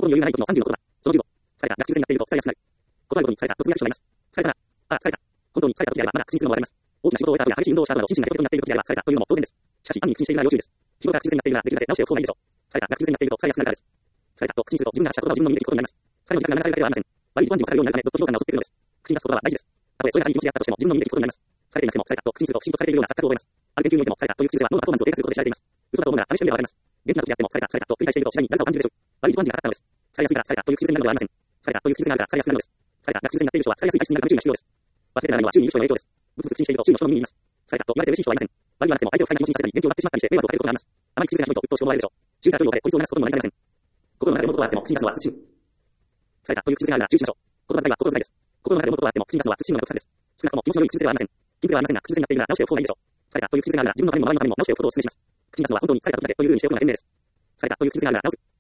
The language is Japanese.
心に余裕がない時の36度だ。その15。疲れたが不自然になっていると疲れやすくなる。断るごとに疲れたと通じる人がいます。疲れたな。ああ、疲れた。本当に疲れた時であればまだ口にするのも笑います。大きな仕事を終えた後や激しい運動をした後など心身がペコペコになっている時であれば疲れたというのも当然です。しかし、暗に口にしているなら要注意です。日頃から口癖になっているならできるだけ直しておく方がいいでしょう。疲れたが口癖になっていると疲れやすくなるからです。疲れたと口にすると自分がしたことが自分の身で聞くことになります。最後に時間が流されるだけではありません。悪い不安定を語るようになるため、どっと評価が襲ってくるのです。口に出すことは大事です。たとえそれがいい気持ちであったとしても、自分の身で聞くことになります。疲れていなくても疲れたと口にすると不審とされているような錯覚を覚えます。ある研究においても疲れたという口癖は脳のパフォーマンスを低下することで知られています。嘘だと思うなら試してみればわかります。元気な時であっても疲れた疲れたと繰り返していると次第にだるさを感じるでしょう。悪い不安定がかかったのです。疲れやすいから疲れたという口癖になるのではありません。疲れたという口癖があるから疲れやすくなるのです。疲れたが口癖になっている人は疲れやすい体質になるため注意が必要です。忘れてならないのは周囲にいる人の影響です。ブツブツ口にしていると周囲の人の耳に言います。疲れたと言われて嬉しい人はいません。悪いがなくても相手を不快な気持ちにさせたり元気を奪ってしまったりして迷惑をかけることがあります。あまり口癖がひどいと鬱陶しく思われるでしょう。周囲から距離を置かれ孤立をなすことにもなりかねません。心の中で物事があっても口に出すのは慎む。疲れたという口癖があるなら注意しましょう。言葉遣いは心遣いです。心の中で物事があっても口に出すのは慎むのが良さです。少なくとも気持ちの良い口癖ではありません。禁句ではありませんが、口癖になっているなら直しておく方がいいでしょう。疲れたという口癖があるなら自分のためにも周りのためにも直しておくことをお勧めします。口に出すのは本当に疲れた時でというようにしておくのが賢明です。疲れたという口癖があるなら直す。